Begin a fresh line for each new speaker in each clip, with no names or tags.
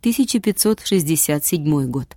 1567 год.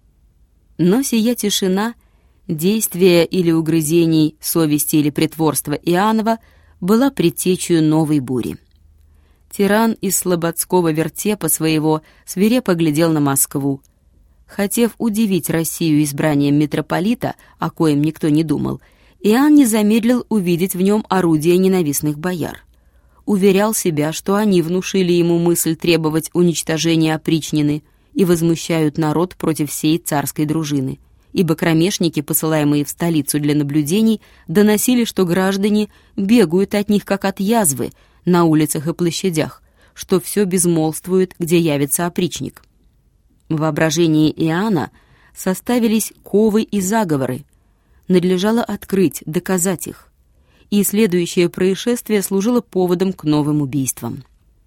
Но сия тишина, действия или угрызений совести или притворства Иоаннова была предтечью новой бури. Тиран из слободского вертепа своего свирепо глядел на Москву. Хотев удивить Россию избранием митрополита, о коем никто не думал, Иоанн не замедлил увидеть в нем орудие ненавистных бояр. Уверял себя, что они внушили ему мысль требовать уничтожения опричнины и возмущают народ против всей царской дружины, ибо кромешники, посылаемые в столицу для наблюдений, доносили, что граждане бегают от них как от язвы на улицах и площадях, что все безмолвствует, где явится опричник. В воображении Иоанна составились ковы и заговоры. Надлежало открыть, доказать их. И следующее происшествие служило поводом к новым убийствам.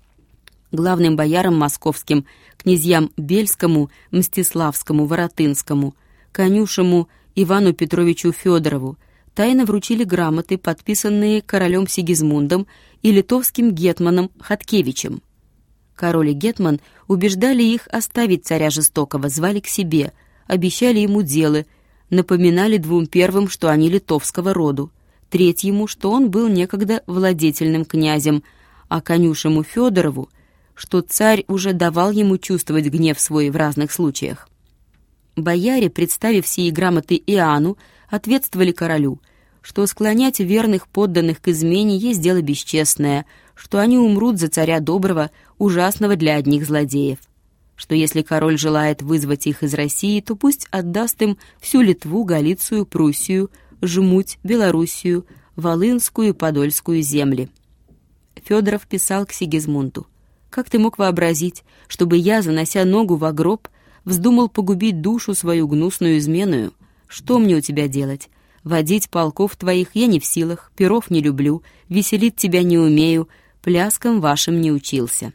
Главным боярам московским, князьям Бельскому, Мстиславскому, Воротынскому, Конюшему Ивану Петровичу Федорову тайно вручили грамоты, подписанные королем Сигизмундом и литовским гетманом Хаткевичем. Король и гетман убеждали их оставить царя жестокого, звали к себе, обещали ему делы, напоминали двум первым, что они литовского роду, третьему, что он был некогда владетельным князем, а Конюшему Федорову, что царь уже давал ему чувствовать гнев свой в разных случаях. Бояре, представив сии грамоты Иоанну, ответствовали королю, что склонять верных подданных к измене есть дело бесчестное, что они умрут за царя доброго, ужасного для одних злодеев, что если король желает вызвать их из России, то пусть отдаст им всю Литву, Галицию, Пруссию, Жмуть, Белоруссию, Волынскую и Подольскую земли. Федоров писал к Сигизмунду: «Как ты мог вообразить, чтобы я, занося ногу во гроб, вздумал погубить душу свою гнусную изменную? Что мне у тебя делать? Водить полков твоих я не в силах, перов не люблю, веселить тебя не умею, пляскам вашим не учился».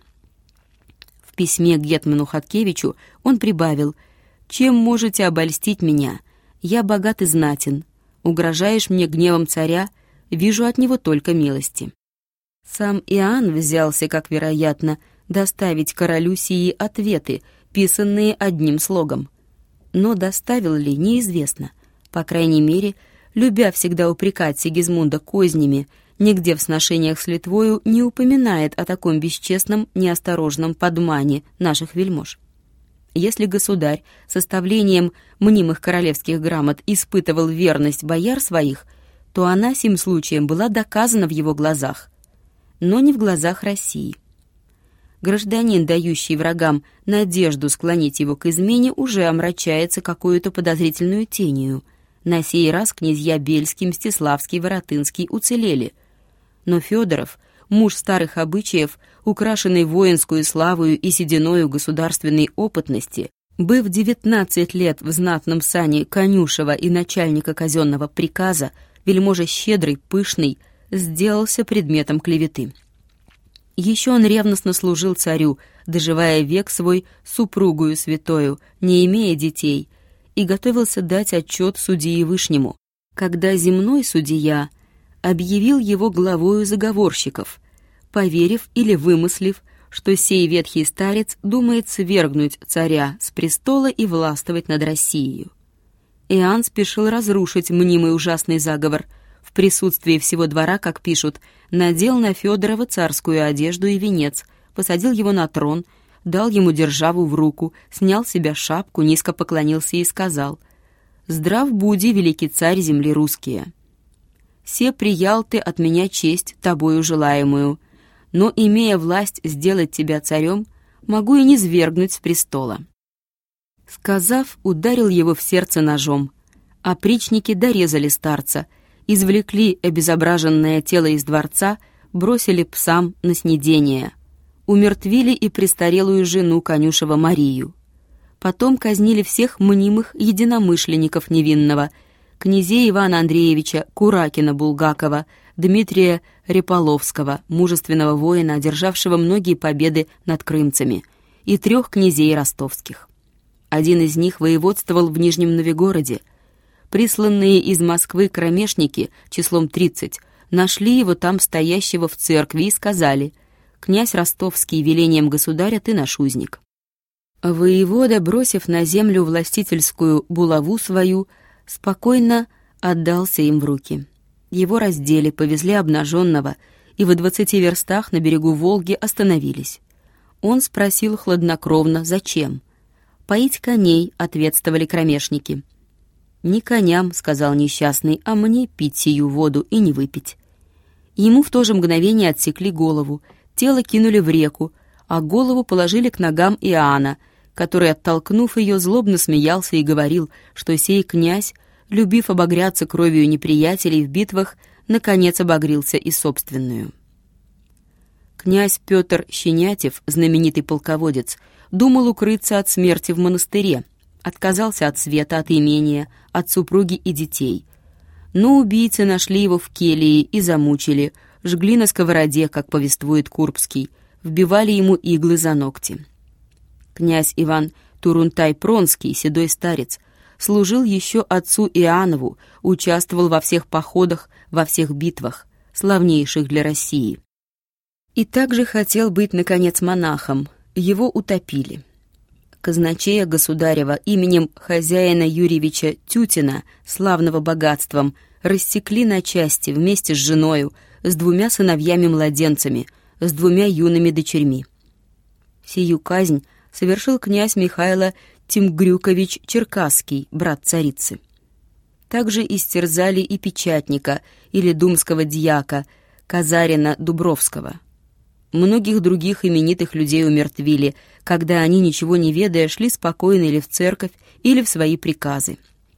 В письме к гетману Хаткевичу он прибавил: «Чем можете обольстить меня? Я богат и знатен. Угрожаешь мне гневом царя, вижу от него только милости». Сам Иоанн взялся, как вероятно, доставить королю сии ответы, писанные одним слогом. Но доставил ли, неизвестно. По крайней мере, любя всегда упрекать Сигизмунда кознями, нигде в сношениях с Литвою не упоминает о таком бесчестном, неосторожном подмане наших вельмож. Если государь составлением мнимых королевских грамот испытывал верность бояр своих, то она сим случаем была доказана в его глазах, но не в глазах России. Гражданин, дающий врагам надежду склонить его к измене, уже омрачается какую-то подозрительную тенью. На сей раз князья Бельский, Мстиславский, Воротынский уцелели. Но Федоров, муж старых обычаев, украшенный воинскую славою и сединою государственной опытности, быв 19 лет в знатном сане конюшева и начальника казенного приказа, вельможа щедрый, пышный, сделался предметом клеветы. Еще он ревностно служил царю, доживая век свой супругою святою, не имея детей, и готовился дать отчет судьи Вышнему, когда земной судья объявил его главою заговорщиков, поверив или вымыслив, что сей ветхий старец думает свергнуть царя с престола и властвовать над Россией. Иоанн спешил разрушить мнимый ужасный заговор. В присутствии всего двора, как пишут, надел на Федорова царскую одежду и венец, посадил его на трон, дал ему державу в руку, снял с себя шапку, низко поклонился и сказал: «Здрав буди, великий царь земли русские! Се приял ты от меня честь, тобою желаемую, но, имея власть сделать тебя царем, могу и низвергнуть с престола». Сказав, ударил его в сердце ножом. Опричники дорезали старца, извлекли обезображенное тело из дворца, бросили псам на снедение, умертвили и престарелую жену конюшева Марию. Потом казнили всех мнимых единомышленников невинного, князей Ивана Андреевича Куракина-Булгакова, Дмитрия Реполовского, мужественного воина, одержавшего многие победы над крымцами, и 3 князей ростовских. Один из них воеводствовал в Нижнем Новгороде. Присланные из Москвы кромешники, числом 30, нашли его там стоящего в церкви и сказали: «Князь Ростовский, велением государя ты наш узник». Воевода, бросив на землю властительскую булаву свою, спокойно отдался им в руки. Его раздели, повезли обнаженного, и в 20 верстах на берегу Волги остановились. Он спросил хладнокровно, зачем. «Поить коней», — ответствовали кромешники. «Не коням», — сказал несчастный, — «а мне пить сию воду и не выпить». Ему в то же мгновение отсекли голову, тело кинули в реку, а голову положили к ногам Иоанна, который, оттолкнув ее, злобно смеялся и говорил, что сей князь, любив обогряться кровью неприятелей в битвах, наконец обогрелся и собственную. Князь Петр Щенятев, знаменитый полководец, думал укрыться от смерти в монастыре, отказался от света, от имения, от супруги и детей. Но убийцы нашли его в келье и замучили, жгли на сковороде, как повествует Курбский, вбивали ему иглы за ногти. Князь Иван Турунтай-Пронский, седой старец, служил еще отцу Иоаннову, участвовал во всех походах, во всех битвах, славнейших для России. И также хотел быть, наконец, монахом. Его утопили. Казначея государева именем хозяина Юрьевича Тютина, славного богатством, рассекли на части вместе с женою, с 2 сыновьями-младенцами, с 2 юными дочерьми. Сию казнь совершил князь Михайло Тимгрюкович Черкасский, брат царицы. Также истерзали и печатника или думского дьяка Казарина Дубровского. Многих других именитых людей умертвили, когда они, ничего не ведая, шли спокойно или в церковь, или в свои приказы.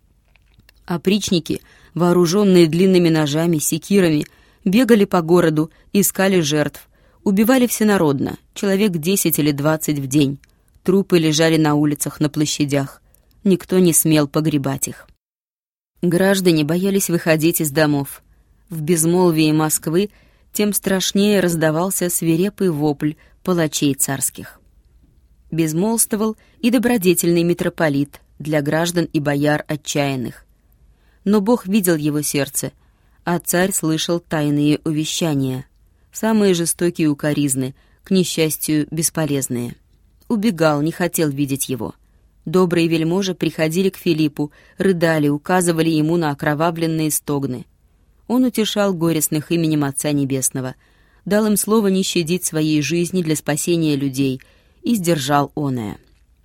Опричники, вооруженные длинными ножами, секирами, бегали по городу, искали жертв, убивали всенародно, человек 10 или 20 в день. Трупы лежали на улицах, на площадях. Никто не смел погребать их. Граждане боялись выходить из домов. В безмолвии Москвы тем страшнее раздавался свирепый вопль палачей царских. Безмолвствовал и добродетельный митрополит для граждан и бояр отчаянных. Но Бог видел его сердце, а царь слышал тайные увещания, самые жестокие укоризны, к несчастью, бесполезные. Убегал, не хотел видеть его. Добрые вельможи приходили к Филиппу, рыдали, указывали ему на окровавленные стогны. Он утешал горестных именем Отца Небесного, дал им слово не щадить своей жизни для спасения людей и сдержал оное.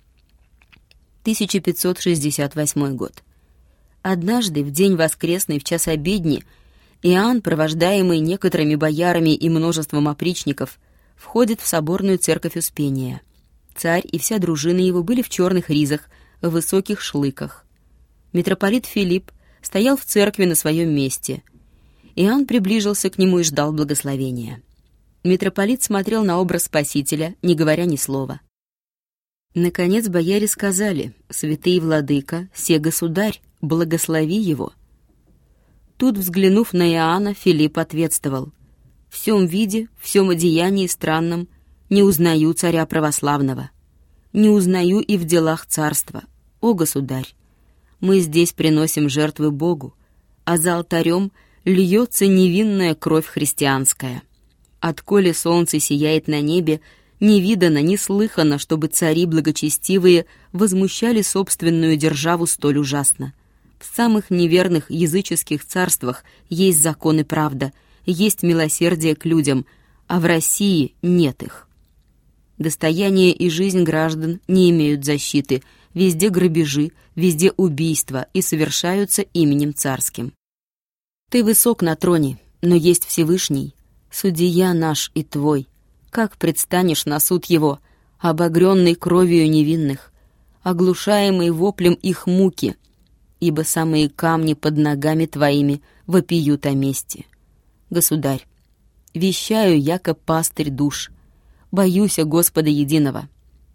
1568 год. Однажды, в день воскресный, в час обедни, Иоанн, провождаемый некоторыми боярами и множеством опричников, входит в соборную церковь Успения. Царь и вся дружина его были в черных ризах, в высоких шлыках. Митрополит Филипп стоял в церкви на своем месте. Иоанн приближился к нему и ждал благословения. Митрополит смотрел на образ Спасителя, не говоря ни слова. Наконец бояре сказали: «Святый владыка, се государь, благослови его». Тут, взглянув на Иоанна, Филипп ответствовал: «В всем виде, в всем одеянии странном не узнаю царя православного, не узнаю и в делах царства. О, государь, мы здесь приносим жертвы Богу, а за алтарем льется невинная кровь христианская. Отколе солнце сияет на небе, не видано, не слыхано, чтобы цари благочестивые возмущали собственную державу столь ужасно. В самых неверных языческих царствах есть закон и правда, есть милосердие к людям, а в России нет их. Достояние и жизнь граждан не имеют защиты, везде грабежи, везде убийства и совершаются именем царским. Ты высок на троне, но есть Всевышний, судья наш и твой. Как предстанешь на суд его, обогренный кровью невинных, оглушаемый воплем их муки, ибо самые камни под ногами твоими вопиют о мести. Государь, вещаю, яко пастырь душ, боюся Господа единого».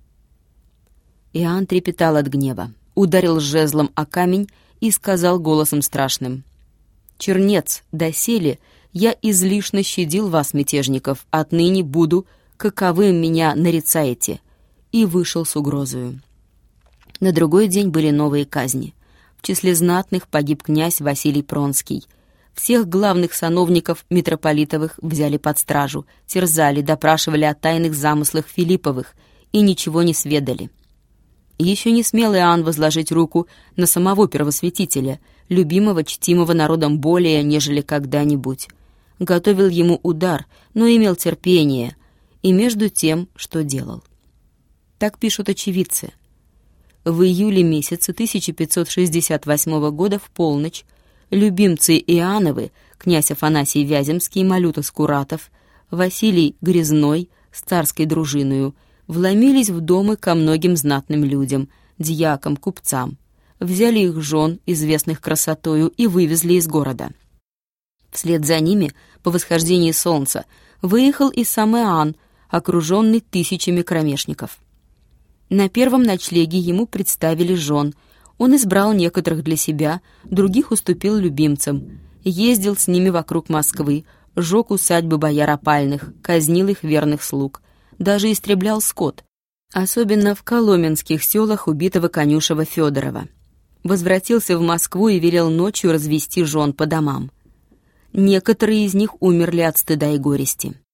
Иоанн трепетал от гнева, ударил жезлом о камень и сказал голосом страшным: «Чернец, доселе я излишне щадил вас, мятежников, отныне буду, каковым меня нарицаете», и вышел с угрозою. На другой день были новые казни. В числе знатных погиб князь Василий Пронский. Всех главных сановников митрополитовых взяли под стражу, терзали, допрашивали о тайных замыслах Филипповых и ничего не сведали. Еще не смел Иоанн возложить руку на самого первосвятителя, любимого, чтимого народом более, нежели когда-нибудь. Готовил ему удар, но имел терпение, и между тем, что делал. Так пишут очевидцы. В июле месяце 1568 года в полночь любимцы Иоанновы, князь Афанасий Вяземский, Малюта Скуратов, Василий Грязной с царской дружиною вломились в дома ко многим знатным людям, дьякам, купцам, взяли их жен, известных красотою, и вывезли из города. Вслед за ними, по восхождении солнца, выехал и сам Иоанн, окруженный тысячами кромешников. На первом ночлеге ему представили жен. Он избрал некоторых для себя, других уступил любимцам, ездил с ними вокруг Москвы, жег усадьбы бояр опальных, казнил их верных слуг, даже истреблял скот, особенно в коломенских селах убитого конюшева Федорова. Возвратился в Москву и велел ночью развести жен по домам. Некоторые из них умерли от стыда и горести.